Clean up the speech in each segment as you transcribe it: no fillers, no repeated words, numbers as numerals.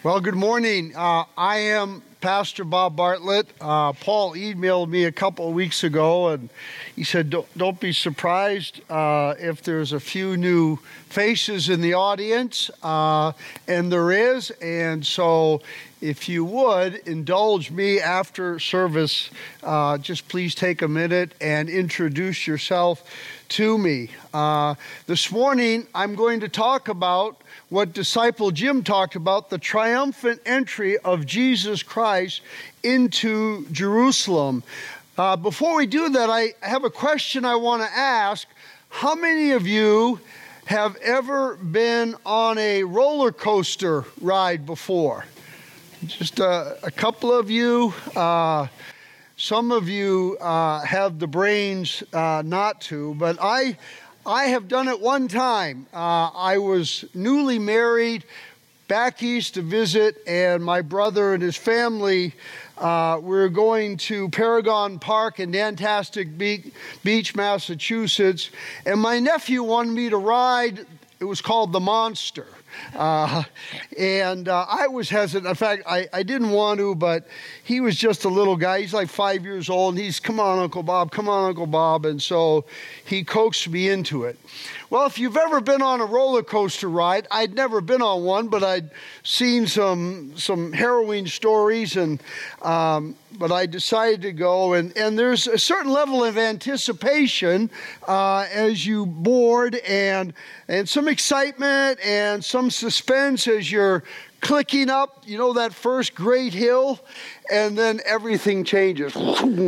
Well, good morning. I am Pastor Bob Bartlett. Paul emailed me a couple of weeks ago, and he said, don't be surprised if there's a few new faces in the audience, and there is. And so if you would indulge me after service, just please take a minute and introduce yourself to me. This morning, I'm going to talk about what Disciple Jim talked about, the triumphant entry of Jesus Christ into Jerusalem. Before we do that, I have a question I want to ask. How many of you have ever been on a roller coaster ride before? Just a couple of you. Some of you have the brains not to, but I have done it one time. I was newly married back east to visit, and my brother and his family were going to Paragon Park in Nantastic Beach, Massachusetts, and my nephew wanted me to ride. It was called the Monster. And I was hesitant. In fact, I didn't want to, but he was just a little guy. He's like 5 years old, and he's, come on, Uncle Bob, come on, Uncle Bob. And so he coaxed me into it. Well, if you've ever been on a roller coaster ride, I'd never been on one, but I'd seen some harrowing stories, and but I decided to go. And there's a certain level of anticipation as you board, and some excitement and some suspense as you're clicking up, that first great hill, and then everything changes.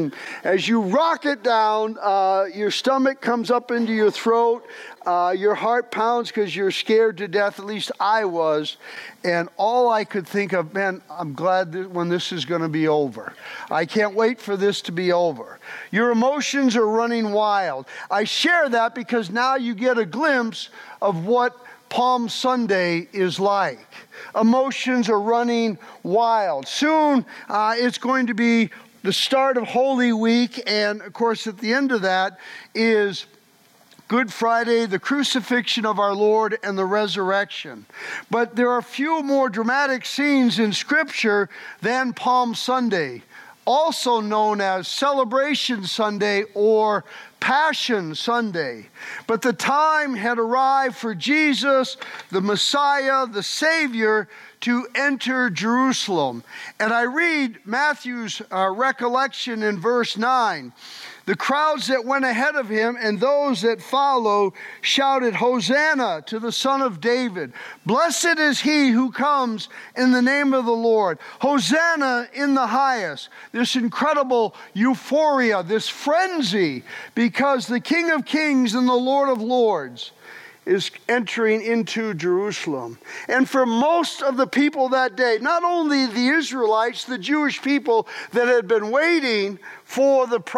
As you rocket down, your stomach comes up into your throat, your heart pounds because you're scared to death, at least I was, and all I could think of, man, I'm glad that when this is going to be over. I can't wait for this to be over. Your emotions are running wild. I share that because now you get a glimpse of what Palm Sunday is like. Emotions are running wild. Soon it's going to be the start of Holy Week, and of course at the end of that is Good Friday, the crucifixion of our Lord, and the resurrection. But there are few more dramatic scenes in Scripture than Palm Sunday, also known as Celebration Sunday or Passion Sunday. But the time had arrived for Jesus, the Messiah, the Savior, to enter Jerusalem. And I read Matthew's recollection in verse 9. The crowds that went ahead of him and those that follow shouted, Hosanna to the Son of David. Blessed is he who comes in the name of the Lord. Hosanna in the highest. This incredible euphoria, this frenzy, because the King of Kings and the Lord of Lords is entering into Jerusalem. And for most of the people that day, not only the Israelites, the Jewish people that had been waiting for the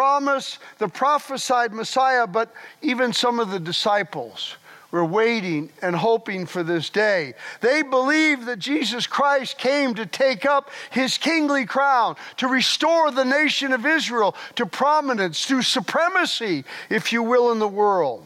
prophesied Messiah, but even some of the disciples were waiting and hoping for this day. They believed that Jesus Christ came to take up his kingly crown, to restore the nation of Israel to prominence, to supremacy, if you will, in the world.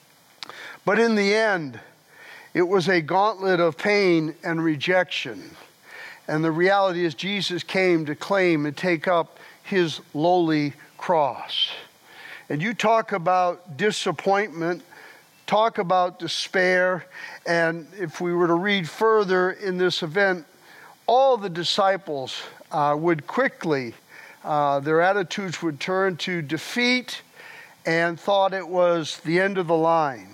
But in the end, it was a gauntlet of pain and rejection. And the reality is Jesus came to claim and take up his lowly cross. And you talk about disappointment, talk about despair, and if we were to read further in this event, all the disciples would quickly, their attitudes would turn to defeat and thought it was the end of the line.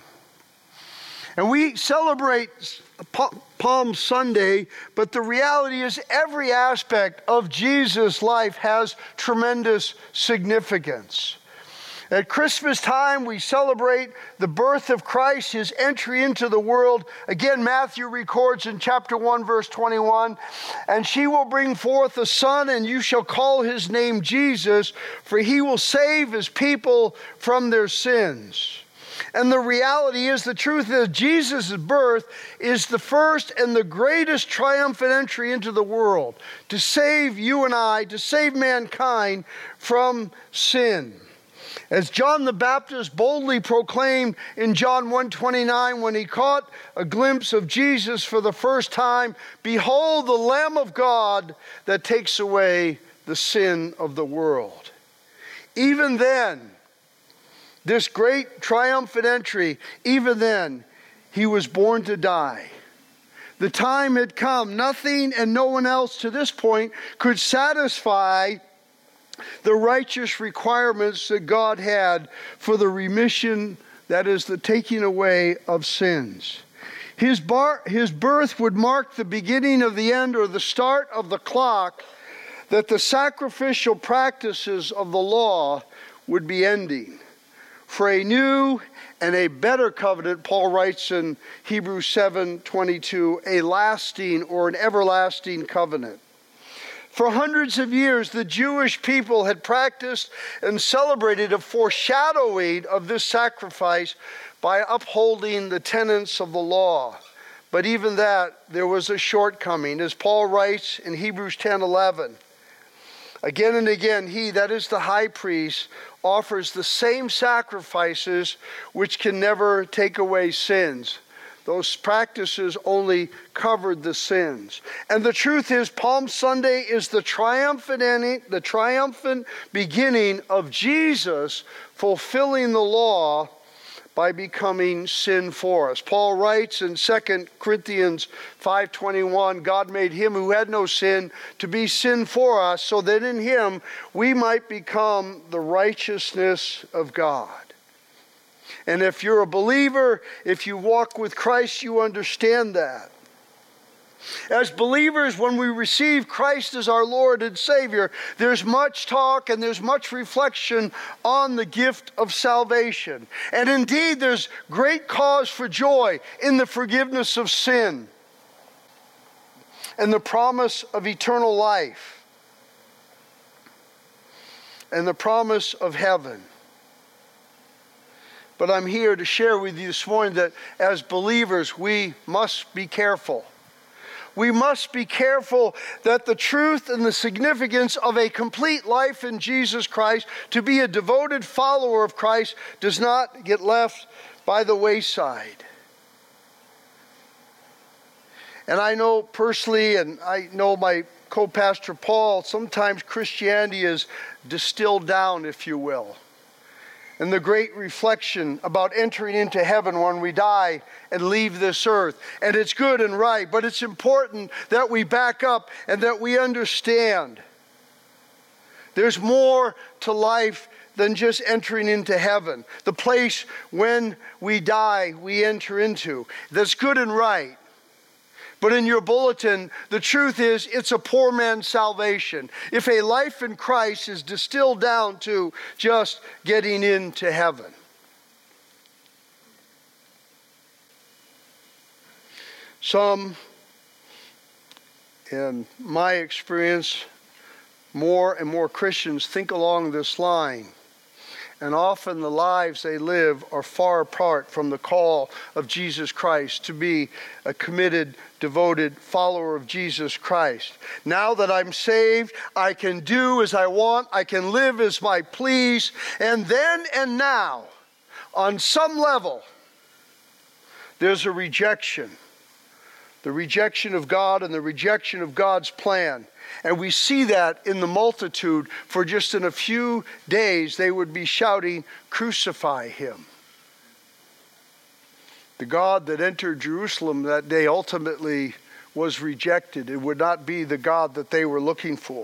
And we celebrate Palm Sunday, but the reality is every aspect of Jesus' life has tremendous significance. At Christmas time, we celebrate the birth of Christ, his entry into the world. Again, Matthew records in chapter 1, verse 21, and she will bring forth a son, and you shall call his name Jesus, for he will save his people from their sins. And the reality is, the truth is, Jesus' birth is the first and the greatest triumphant entry into the world to save you and I, to save mankind from sin. As John the Baptist boldly proclaimed in John 1:29 when he caught a glimpse of Jesus for the first time, "Behold the Lamb of God that takes away the sin of the world." Even then, this great triumphant entry, even then, he was born to die. The time had come. Nothing and no one else to this point could satisfy the righteous requirements that God had for the remission, that is, the taking away of sins. His birth would mark the beginning of the end, or the start of the clock, that the sacrificial practices of the law would be ending. For a new and a better covenant, Paul writes in Hebrews 7:22, a lasting or an everlasting covenant. For hundreds of years, the Jewish people had practiced and celebrated a foreshadowing of this sacrifice by upholding the tenets of the law. But even that, there was a shortcoming. As Paul writes in Hebrews 10:11, again and again, he, that is the high priest, offers the same sacrifices which can never take away sins. Those practices only covered the sins. And the truth is, Palm Sunday is the triumphant ending, the triumphant beginning of Jesus fulfilling the law by becoming sin for us. Paul writes in 2 Corinthians 5:21, God made him who had no sin to be sin for us, so that in him we might become the righteousness of God. And if you're a believer, if you walk with Christ, you understand that. As believers, when we receive Christ as our Lord and Savior, there's much talk and there's much reflection on the gift of salvation. And indeed, there's great cause for joy in the forgiveness of sin and the promise of eternal life and the promise of heaven. But I'm here to share with you this morning that as believers, we must be careful. We must be careful that the truth and the significance of a complete life in Jesus Christ, to be a devoted follower of Christ, does not get left by the wayside. And I know personally, and I know my co-pastor Paul, sometimes Christianity is distilled down, if you will. And the great reflection about entering into heaven when we die and leave this earth. And it's good and right, but it's important that we back up and that we understand there's more to life than just entering into heaven. The place when we die, we enter into. That's good and right. But in your bulletin, the truth is, it's a poor man's salvation. If a life in Christ is distilled down to just getting into heaven. Some, in my experience, more and more Christians think along this line. And often the lives they live are far apart from the call of Jesus Christ to be a committed, devoted follower of Jesus Christ. Now that I'm saved, I can do as I want, I can live as I please, and then and now, on some level, there's a rejection. The rejection of God and the rejection of God's plan. And we see that in the multitude, for just in a few days they would be shouting, "Crucify him." The God that entered Jerusalem that day ultimately was rejected. It would not be the God that they were looking for.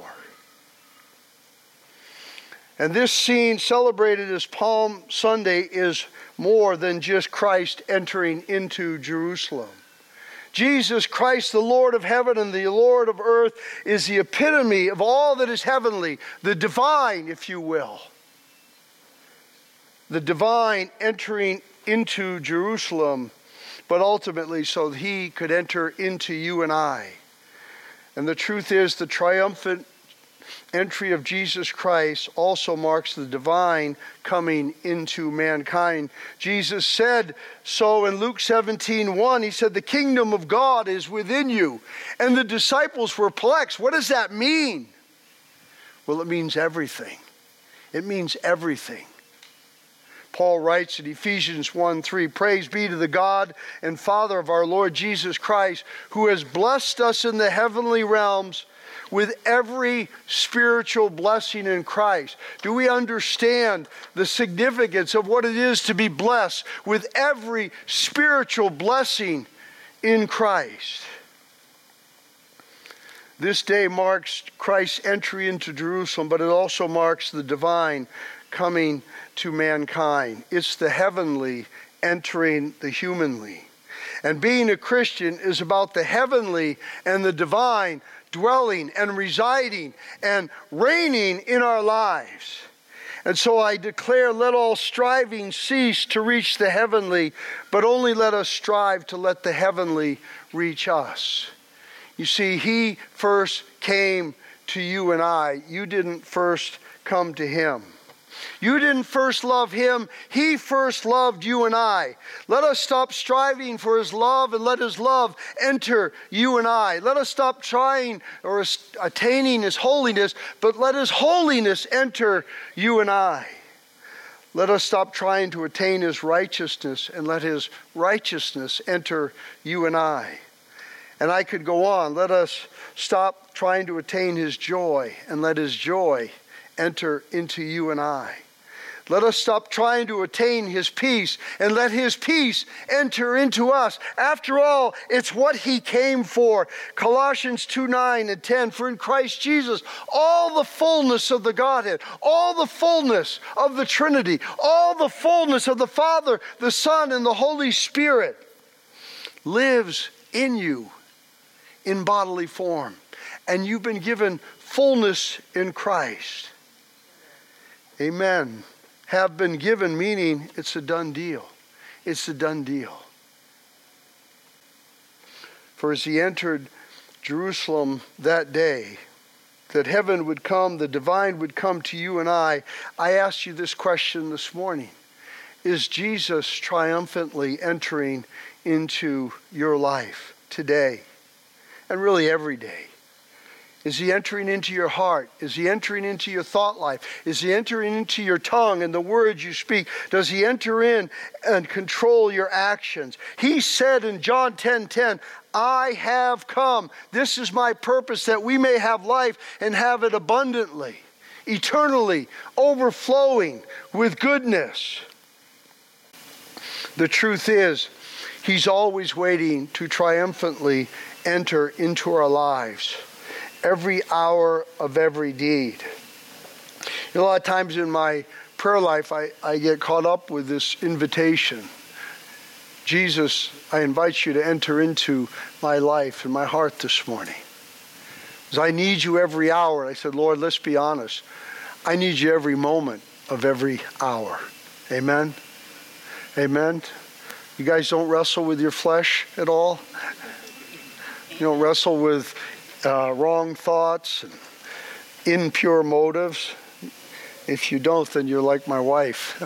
And this scene celebrated as Palm Sunday is more than just Christ entering into Jerusalem. Jesus Christ, the Lord of heaven and the Lord of earth, is the epitome of all that is heavenly, the divine, if you will. The divine entering into Jerusalem, but ultimately so that he could enter into you and I. And the truth is, the triumphant entry of Jesus Christ also marks the divine coming into mankind. Jesus said so in Luke 17:1. He said, "The kingdom of God is within you." And the disciples were perplexed. What does that mean? Well, it means everything. It means everything. Paul writes in Ephesians 1:3, "Praise be to the God and Father of our Lord Jesus Christ, who has blessed us in the heavenly realms with every spiritual blessing in Christ." Do we understand the significance of what it is to be blessed with every spiritual blessing in Christ? This day marks Christ's entry into Jerusalem, but it also marks the divine coming to mankind. It's the heavenly entering the humanly. And being a Christian is about the heavenly and the divine dwelling and residing and reigning in our lives. And so I declare, let all striving cease to reach the heavenly, but only let us strive to let the heavenly reach us. You see, he first came to you and I. You didn't first come to him. You didn't first love him. He first loved you and I. Let us stop striving for his love and let his love enter you and I. Let us stop trying or attaining his holiness, but let his holiness enter you and I. Let us stop trying to attain his righteousness and let his righteousness enter you and I. And I could go on. Let us stop trying to attain his joy and let his joy enter into you and I. Let us stop trying to attain his peace and let his peace enter into us. After all, it's what he came for. Colossians 2:9 and 10, "For in Christ Jesus all the fullness of the Godhead, all the fullness of the Trinity, all the fullness of the Father, the Son, and the Holy Spirit lives in you in bodily form." And you've been given fullness in Christ. Amen. Have been given, meaning it's a done deal. It's a done deal. For as he entered Jerusalem that day, that heaven would come, the divine would come to you and I asked you this question this morning. Is Jesus triumphantly entering into your life today? And really every day. Is he entering into your heart? Is he entering into your thought life? Is he entering into your tongue and the words you speak? Does he enter in and control your actions? He said in John 10:10, "I have come. This is my purpose, that we may have life and have it abundantly, eternally, overflowing with goodness." The truth is, he's always waiting to triumphantly enter into our lives. Every hour of every deed. A lot of times in my prayer life, I get caught up with this invitation. Jesus, I invite you to enter into my life and my heart this morning. Because I need you every hour. I said, Lord, let's be honest. I need you every moment of every hour. Amen? Amen? You guys don't wrestle with your flesh at all? You don't wrestle with wrong thoughts and impure motives? If you don't, then you're like my wife.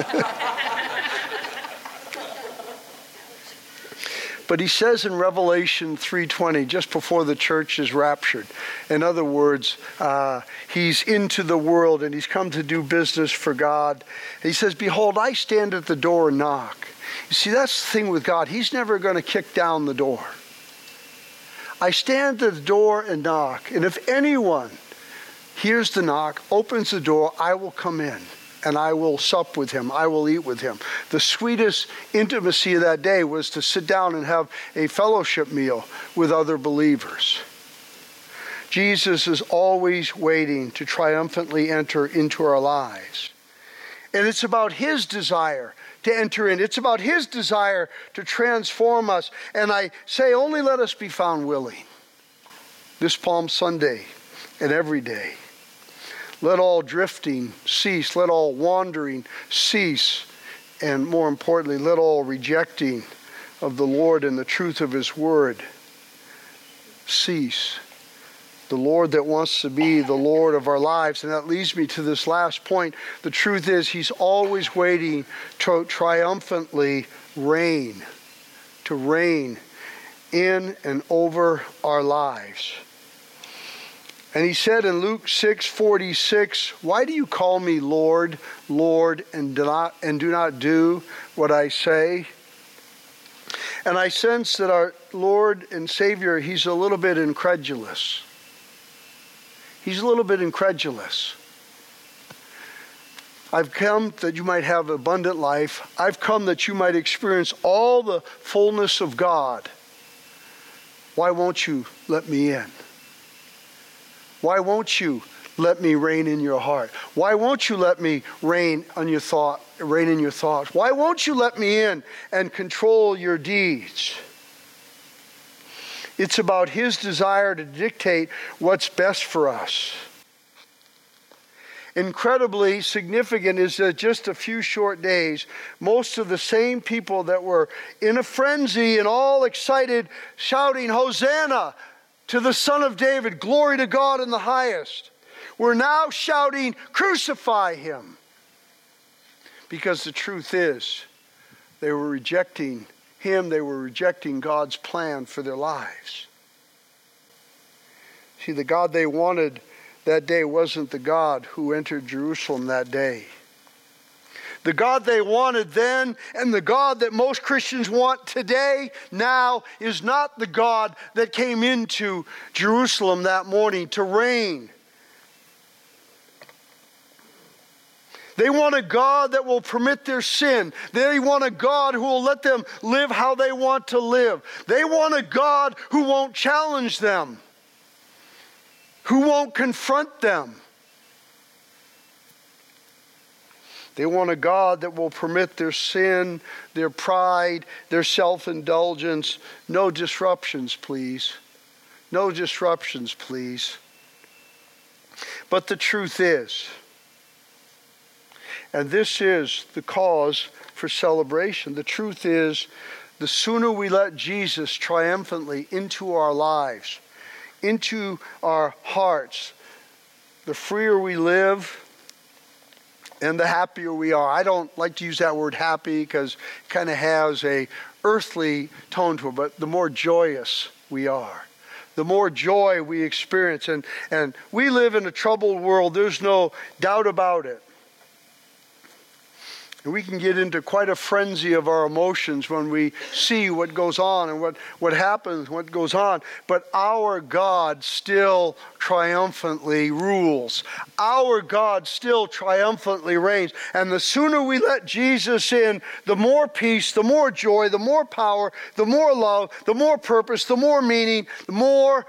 But he says in Revelation 3:20, just before the church is raptured, in other words, he's into the world and he's come to do business for God. He says, "Behold, I stand at the door and knock." You see, that's the thing with God. He's never going to kick down the door. I stand at the door and knock, and if anyone hears the knock, opens the door, I will come in, and I will sup with him. I will eat with him. The sweetest intimacy of that day was to sit down and have a fellowship meal with other believers. Jesus is always waiting to triumphantly enter into our lives. And it's about his desire to enter in. It's about his desire to transform us. And I say, only let us be found willing. This Palm Sunday and every day. Let all drifting cease. Let all wandering cease. And more importantly, let all rejecting of the Lord and the truth of his word cease. The Lord that wants to be the Lord of our lives. And that leads me to this last point. The truth is, he's always waiting to triumphantly reign. To reign in and over our lives. And he said in Luke 6:46, "Why do you call me Lord, Lord, and do not do what I say?" And I sense that our Lord and Savior, he's a little bit incredulous. He's a little bit incredulous. I've come that you might have abundant life. I've come that you might experience all the fullness of God. Why won't you let me in? Why won't you let me reign in your heart? Why won't you let me reign in your thoughts? Why won't you let me in and control your deeds? It's about his desire to dictate what's best for us. Incredibly significant is that just a few short days, most of the same people that were in a frenzy and all excited, shouting, "Hosanna to the Son of David, glory to God in the highest," we're now shouting, "Crucify him." Because the truth is, they were rejecting him, they were rejecting God's plan for their lives. See, the God they wanted that day wasn't the God who entered Jerusalem that day. The God they wanted then and the God that most Christians want today, now, is not the God that came into Jerusalem that morning to reign. They want a God that will permit their sin. They want a God who will let them live how they want to live. They want a God who won't challenge them, who won't confront them. They want a God that will permit their sin, their pride, their self-indulgence. No disruptions, please. No disruptions, please. But the truth is, and this is the cause for celebration, the truth is, the sooner we let Jesus triumphantly into our lives, into our hearts, the freer we live and the happier we are. I don't like to use that word happy because it kind of has a earthly tone to it, but the more joyous we are, the more joy we experience. And we live in a troubled world, there's no doubt about it. And we can get into quite a frenzy of our emotions when we see what goes on and what happens, what goes on. But our God still triumphantly rules. Our God still triumphantly reigns. And the sooner we let Jesus in, the more peace, the more joy, the more power, the more love, the more purpose, the more meaning, the more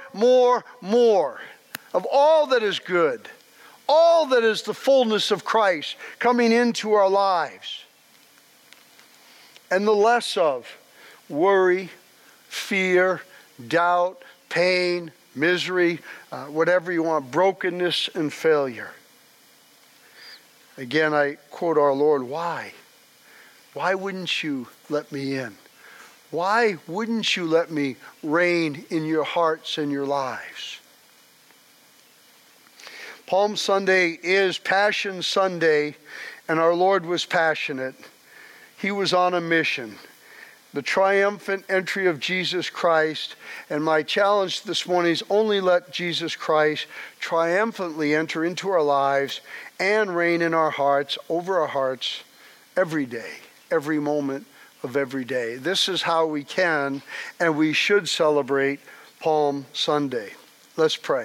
of all that is good. All that is the fullness of Christ coming into our lives. And the less of worry, fear, doubt, pain, misery, whatever you want, brokenness and failure. Again, I quote our Lord, why? Why wouldn't you let me in? Why wouldn't you let me reign in your hearts and your lives? Palm Sunday is Passion Sunday, and our Lord was passionate. He was on a mission. The triumphant entry of Jesus Christ, and my challenge this morning is only let Jesus Christ triumphantly enter into our lives and reign in our hearts, over our hearts, every day, every moment of every day. This is how we can and we should celebrate Palm Sunday. Let's pray.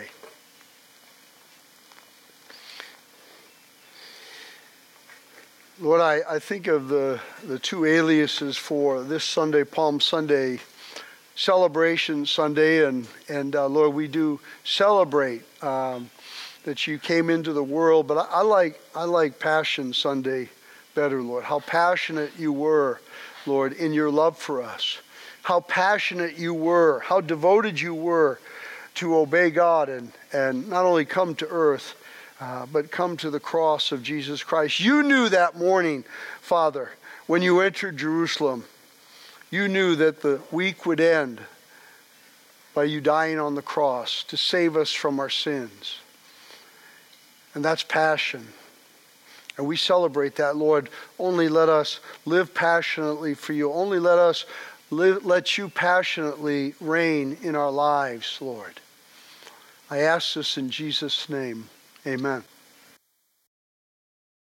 Lord, I think of the two aliases for this Sunday, Palm Sunday, Celebration Sunday, and Lord, we do celebrate that you came into the world, but I like Passion Sunday better, Lord. How passionate you were, Lord, in your love for us. How passionate you were, how devoted you were to obey God and not only come to earth, but come to the cross of Jesus Christ. You knew that morning, Father, when you entered Jerusalem, you knew that the week would end by you dying on the cross to save us from our sins. And that's passion. And we celebrate that, Lord. Only let us live passionately for you. Only let you passionately reign in our lives, Lord. I ask this in Jesus' name. Amen.